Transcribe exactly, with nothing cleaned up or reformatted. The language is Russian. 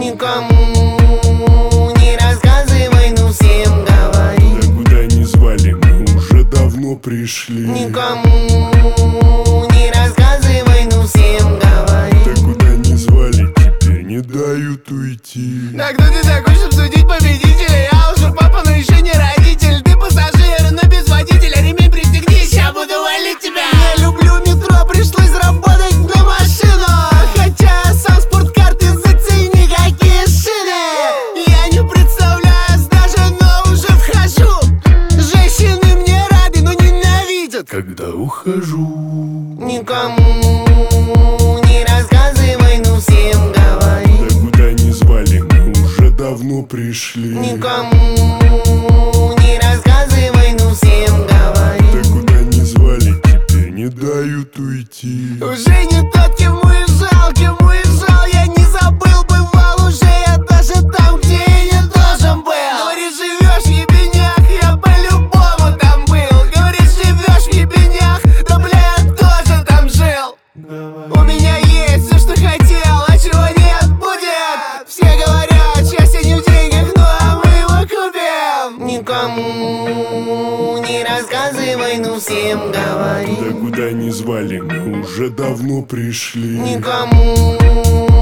Никому не рассказывай, ну всем говори. Да куда не звали, мы уже давно пришли. Никому не рассказывай, ну всем говори. Да куда не звали, теперь не дают уйти. Да кто ты такой, чтоб судить победителя? Я уже папа, но еще не родитель. Ты пассажир, но без водителя. Ремень пристегни, ща буду валить тебя. Я люблю метро, пришлось заработать на машину. Хотя сам спорткарты зацени, какие шины. Я не представляюсь даже, но уже вхожу. Женщины мне рады, но ненавидят, Когда ухожу. Никому не рассказывай, ну всем говори. Да куда не звали, мы уже давно пришли. Никому не рассказывай, ну всем говори. Да куда не звали, теперь не дают уйти. Уже не тот, кем уезжал, кем уезжал. Я не забыл, бывал уже я даже там, где и не должен был. Говоришь, живешь в ебенях, я по-любому там был. Говоришь, живешь в ебенях, да бля, я тоже там жил. У меня есть все, что хотел, а чего нет, будет. Все говорят, счастье не в деньгах, ну а мы его купим. Никому не рассказывай, ну всем говори. Да куда не звали, мы уже давно пришли. Никому